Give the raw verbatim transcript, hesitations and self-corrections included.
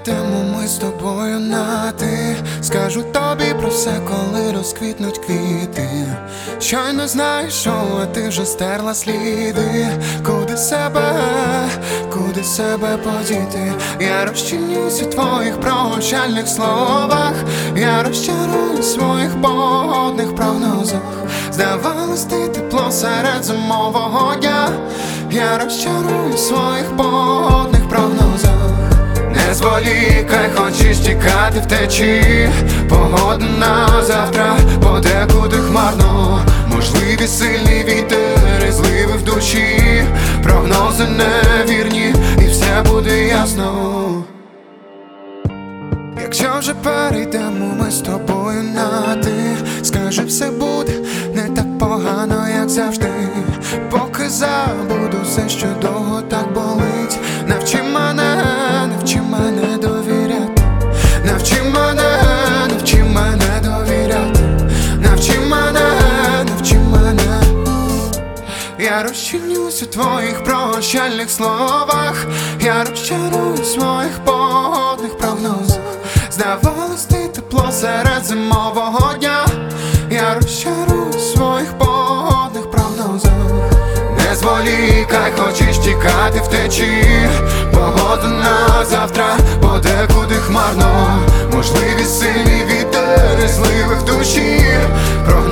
перейдемо ми з тобою на ти. Скажу тобі про все, коли розквітнуть квіти. Щойно знаєш, що а ти вже стерла сліди. Куди себе, куди себе подіти? Я розчинюсь у твоїх прощальних словах. Я розчарую в своїх погодних прогнозах. Здавалось, ти тепло серед зимового дня. Я розчарую в своїх погодних прогнозах. Не зволікай, хочеш тікати втечі. Погода на завтра подекуди хмарно. Можливі сильні вітер і зливи в душі. Прогнози невірні і все буде ясно. Якщо вже перейдемо ми з тобою на ти, скажи, все буде не так погано, як завжди. Поки забуду все, що довго так болить. Навчи мене, навчи мене довіряти. Навчи мене, навчи мене довіряти. Навчи мене, навчи мене. Я розчинюсь у твоїх прощальних словах. Я розчарую в своїх погодних прогнозах. Здавалось, ти тепло серед зимового дня. Я розчарую в своїх погодних прогнозах. Не зволікай, хочеш тікати втечі. Погода на завтра подекуди хмарно. Можливі сильні вітер і зливи в душі.